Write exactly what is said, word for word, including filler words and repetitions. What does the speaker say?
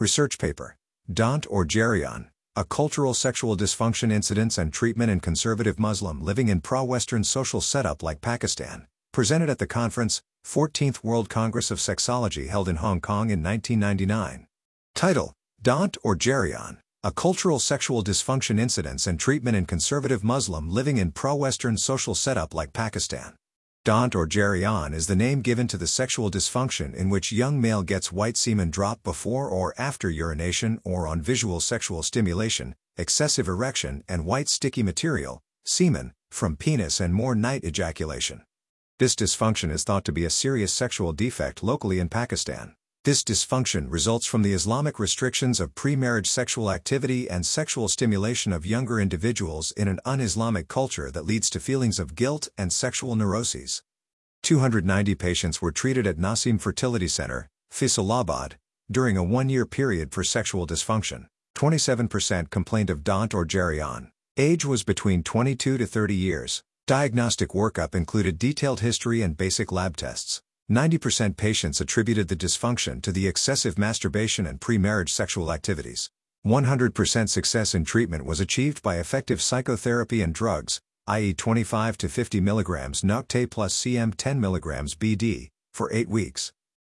Research paper. Daunt or Geryon, A Cultural Sexual Dysfunction Incidence and Treatment in Conservative Muslim Living in Pro-Western Social Setup Like Pakistan. Presented at the conference, fourteenth World Congress of Sexology held in Hong Kong in nineteen ninety-nine. Title: Daunt or Geryon, A Cultural Sexual Dysfunction Incidence and Treatment in Conservative Muslim Living in Pro-Western Social Setup Like Pakistan. Daunt or Geryon is the name given to the sexual dysfunction in which young male gets white semen drop before or after urination or on visual sexual stimulation, excessive erection and white sticky material, semen, from penis and more night ejaculation. This dysfunction is thought to be a serious sexual defect locally in Pakistan. This dysfunction results from the Islamic restrictions of pre-marriage sexual activity and sexual stimulation of younger individuals in an un-Islamic culture that leads to feelings of guilt and sexual neuroses. two hundred ninety patients were treated at Naseem Fertility Center, Faisalabad, during a one-year period for sexual dysfunction. twenty-seven percent complained of Daunt or Geryon. Age was between twenty-two to thirty years. Diagnostic workup included detailed history and basic lab tests. ninety percent patients attributed the dysfunction to the excessive masturbation and pre-marriage sexual activities. one hundred percent success in treatment was achieved by effective psychotherapy and drugs, that is twenty-five to fifty milligrams Nocte plus C M ten milligrams B D, for eight weeks.